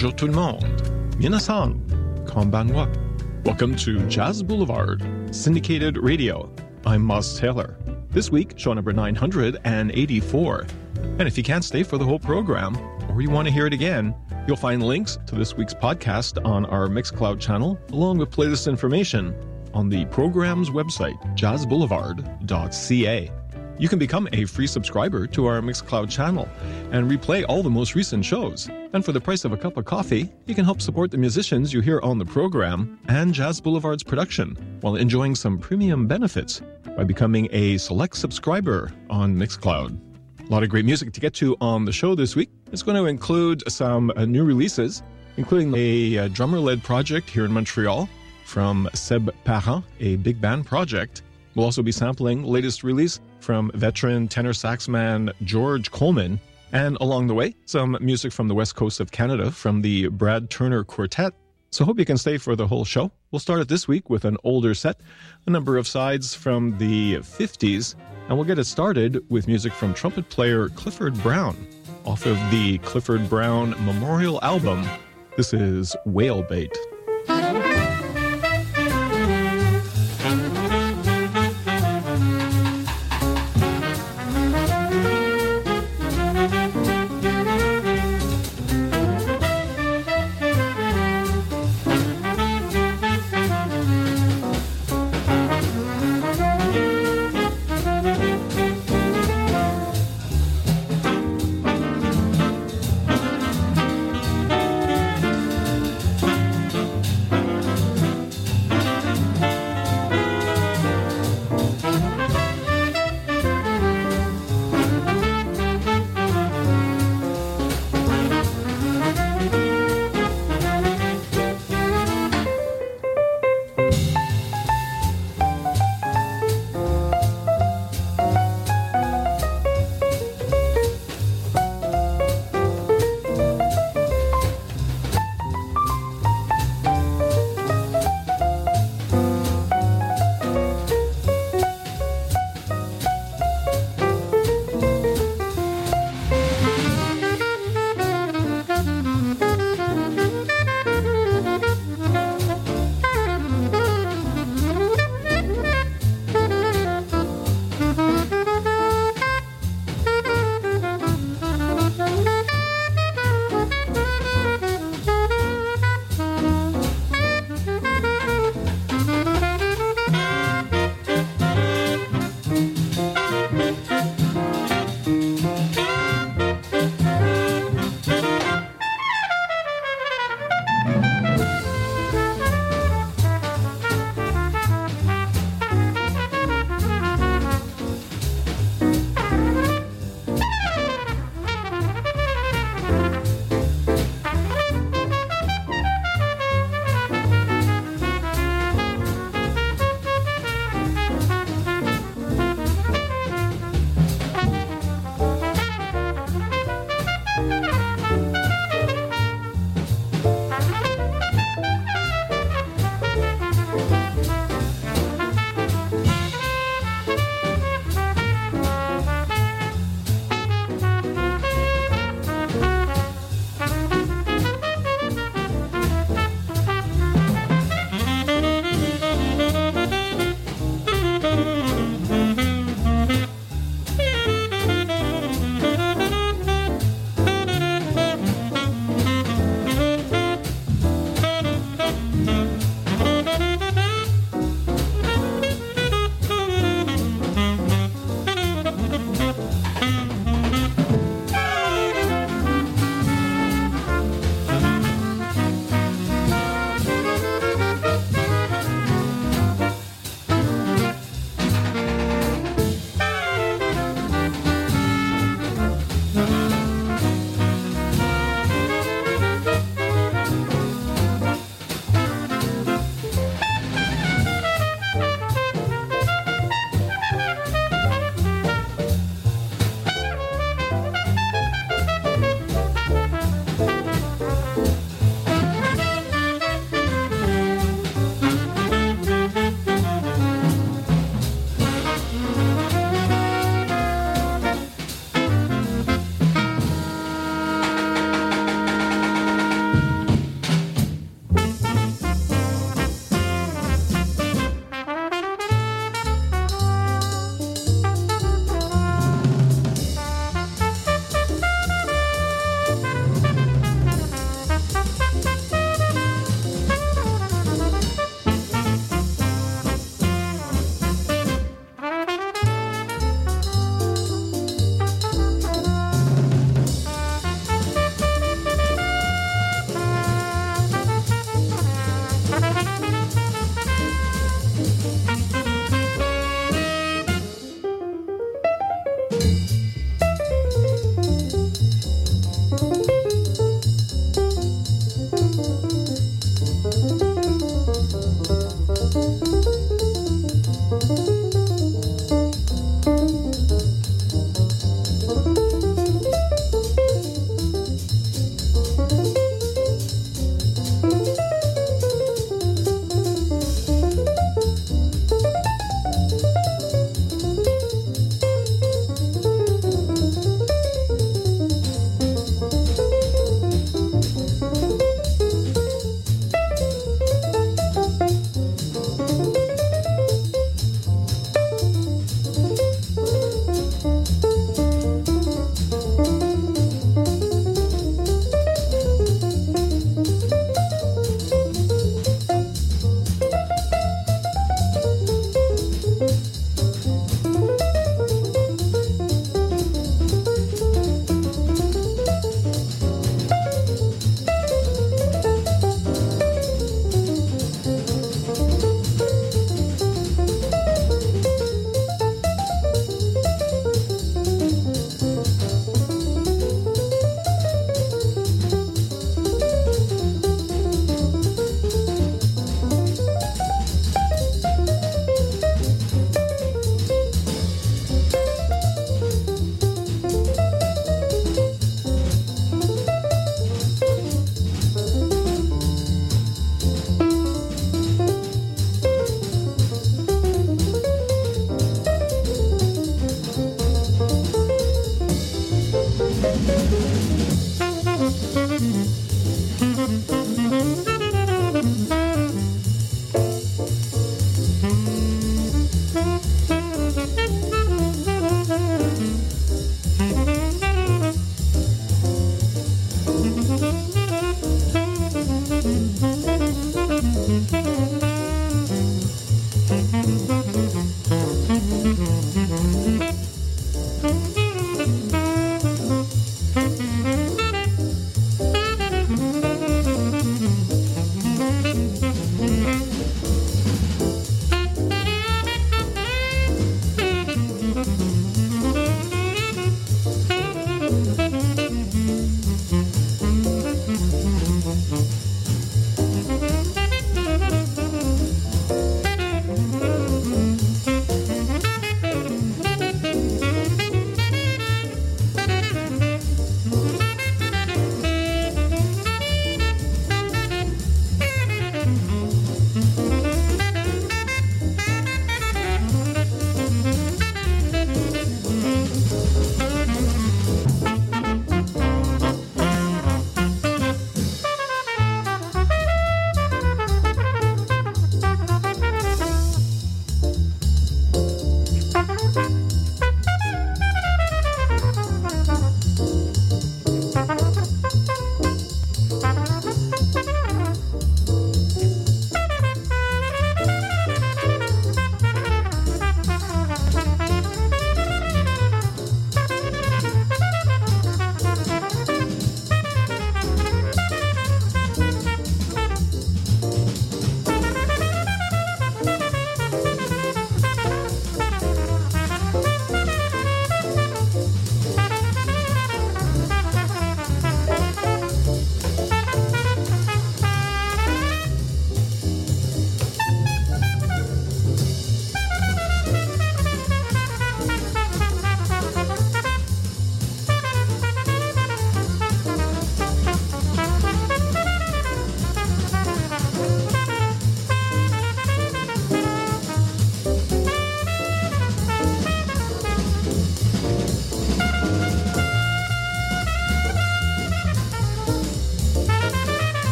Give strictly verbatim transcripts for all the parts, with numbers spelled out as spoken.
Bonjour tout le monde. Minasan. Konbanwa. Welcome to Jazz Boulevard, syndicated radio. I'm Moss Taylor. This week, show number nine hundred eighty-four. And if you can't stay for the whole program, or you want to hear it again, you'll find links to this week's podcast on our Mixcloud channel, along with playlist information on the program's website, jazz boulevard dot c a. You can become a free subscriber to our Mixcloud channel and replay all the most recent shows. And for the price of a cup of coffee, you can help support the musicians you hear on the program and Jazz Boulevard's production while enjoying some premium benefits by becoming a select subscriber on Mixcloud. A lot of great music to get to on the show this week. It's going to include some uh, new releases, including a, a drummer-led project here in Montreal from Seb Parent, a big band project. We'll also be sampling latest release from veteran tenor saxman George Coleman, and along the way, some music from the west coast of Canada from the Brad Turner Quartet. So hope you can stay for the whole show. We'll start it this week with an older set, a number of sides from the fifties, and we'll get it started with music from trumpet player Clifford Brown off of the Clifford Brown Memorial album. This is Whalebait.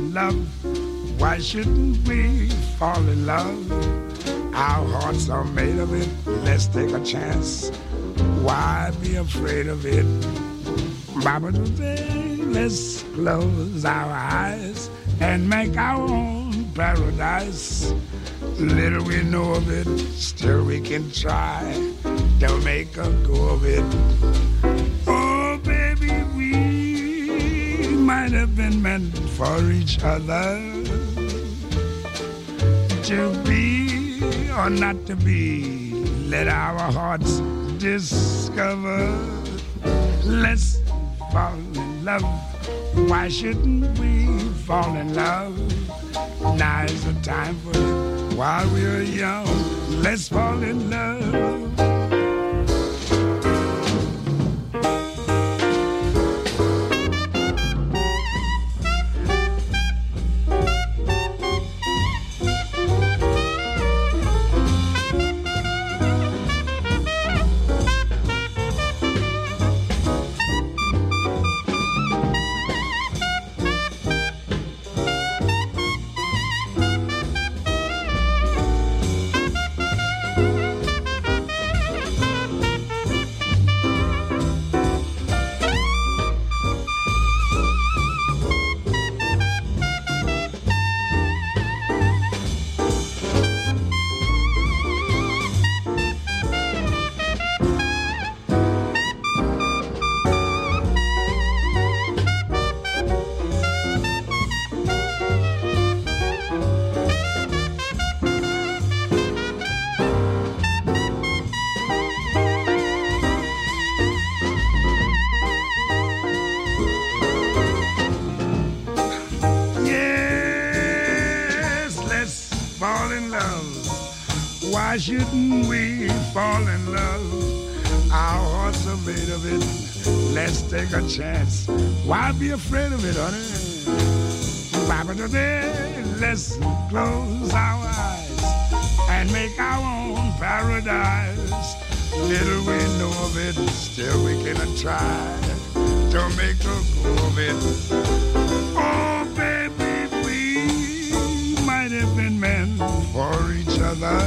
in love. Why shouldn't we fall in love? Our hearts are made of it. Let's take a chance. Why be afraid of it? Baba today, let's close our eyes and make our own paradise. Little we know of it, still we can try to make a go of it. Oh, baby, we might have been meant for each other. To be or not to be, let our hearts discover. Let's fall in love. Why shouldn't we fall in love? Now is the time for it. While we're young, let's fall in love. Why shouldn't we fall in love? Our hearts are made of it. Let's take a chance. Why be afraid of it, honey? Baba today, let's close our eyes and make our own paradise. Little we know of it, still we can try to make a go of it. Oh, baby, we might have been meant for each other.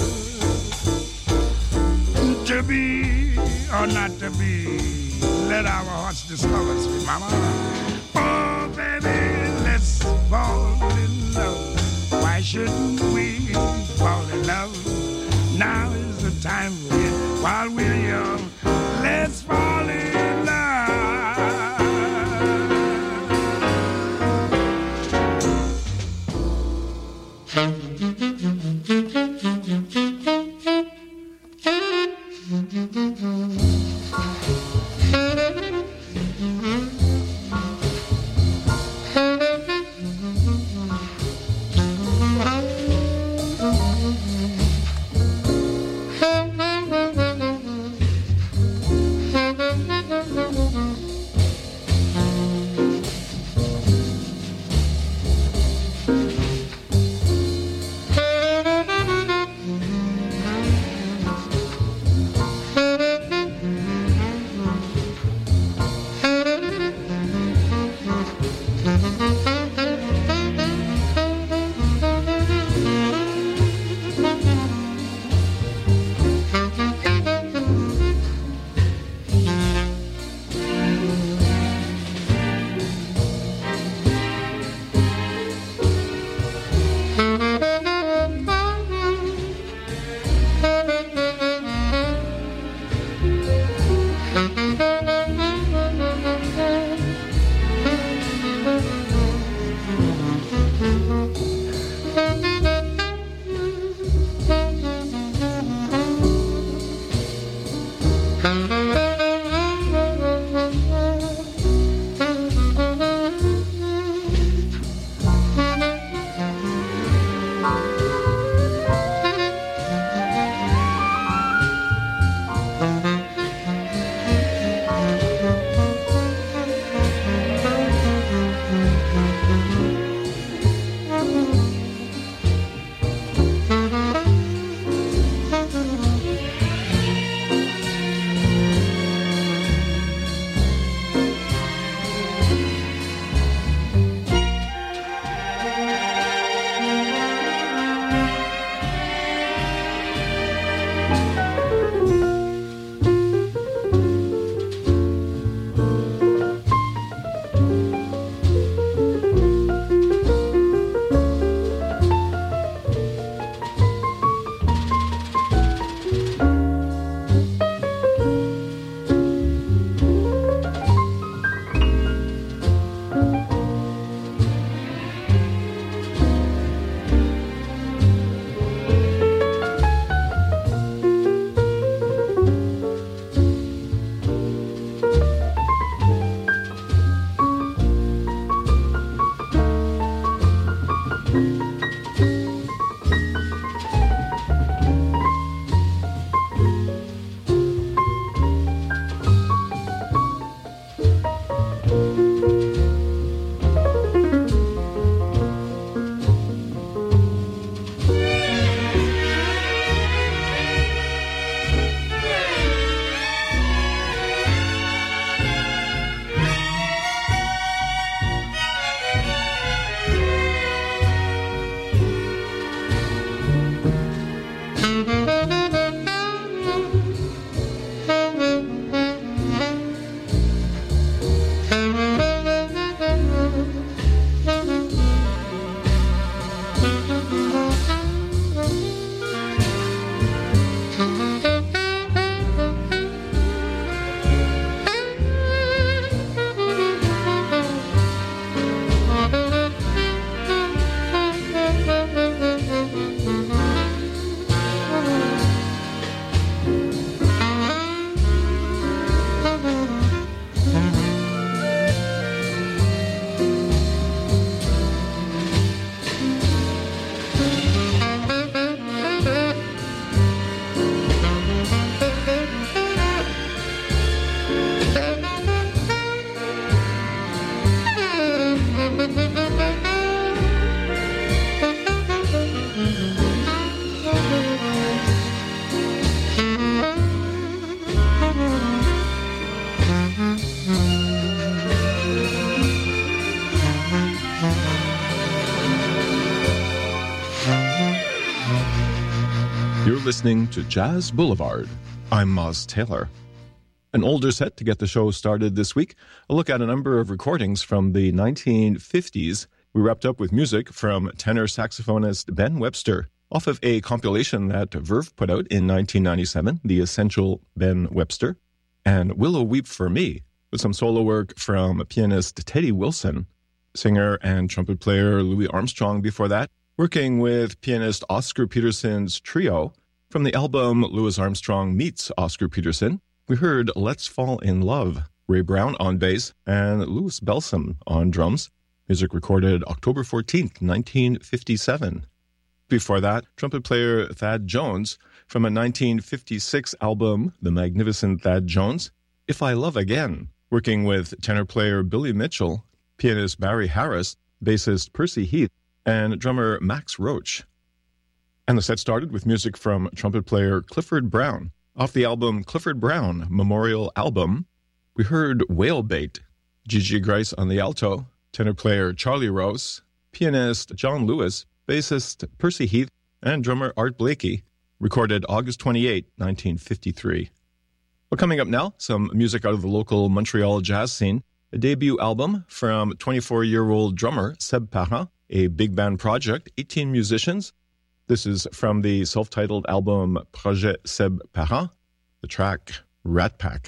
To be or not to be, let our hearts discover, sweet mama. Oh, baby, let's fall in love. Why shouldn't we fall in love? Now is the time for it. While we're young, let's fall in love. You're listening to Jazz Boulevard. I'm Moz Taylor. An older set to get the show started this week, a look at a number of recordings from the nineteen fifties. We wrapped up with music from tenor saxophonist Ben Webster, off of a compilation that Verve put out in nineteen ninety-seven, The Essential Ben Webster, and Willow Weep for Me, with some solo work from pianist Teddy Wilson, singer and trumpet player Louis Armstrong before that, working with pianist Oscar Peterson's trio. From the album Louis Armstrong Meets Oscar Peterson, we heard Let's Fall in Love, Ray Brown on bass, and Louis Belsom on drums. Music recorded October fourteenth, nineteen fifty-seven. Before that, trumpet player Thad Jones from a nineteen fifty-six album, The Magnificent Thad Jones, If I Love Again, working with tenor player Billy Mitchell, pianist Barry Harris, bassist Percy Heath, and drummer Max Roach. And the set started with music from trumpet player Clifford Brown. Off the album Clifford Brown Memorial Album, we heard Whalebait, Gigi Grice on the alto, tenor player Charlie Rose, pianist John Lewis, bassist Percy Heath, and drummer Art Blakey, recorded August twenty-eighth, nineteen fifty-three. Well, coming up now, some music out of the local Montreal jazz scene, a debut album from twenty-four-year-old drummer Seb Parent, a big band project, eighteen musicians. This is from the self-titled album Projet Seb Parent, the track Rat Pack.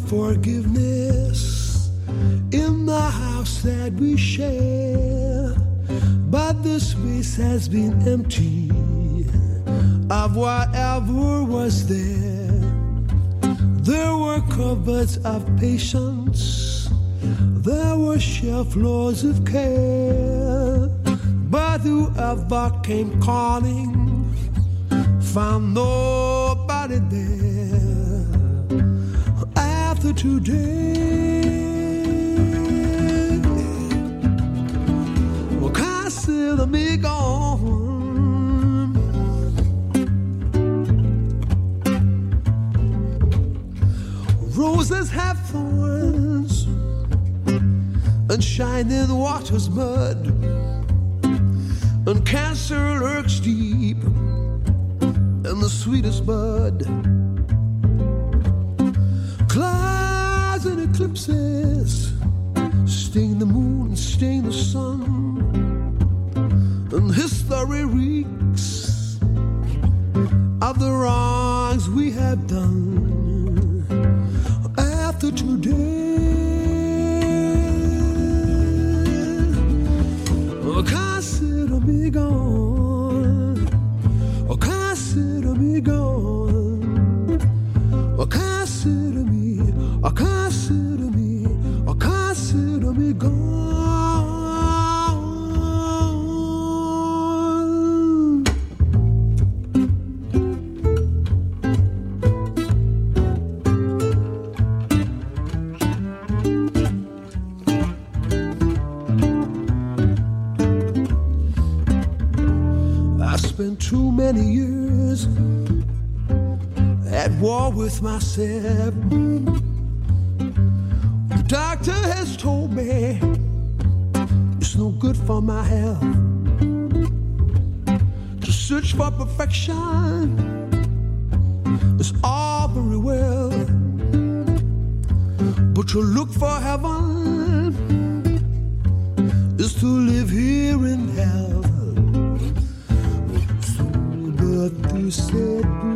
forgiveness in the house that we share, but the space has been empty of whatever was there. There were cupboards of patience, there were shelf floors of care, but whoever came calling found nobody there. After today, well, consider me gone. Roses have thorns and shining water's mud, and cancer lurks deep in the sweetest bud. Clouds and eclipses sting the moon and sting the sun, and history reeks of the wrongs we have done. After today, oh, consider me gone. Oh, consider me gone. Oh, consider me. Oh, consider me. Oh, consider me gone. I spent too many years at war with myself. The doctor has told me it's no good for my health to search for perfection. It's all very well, but to look for heaven is to live here in hell. So, but you said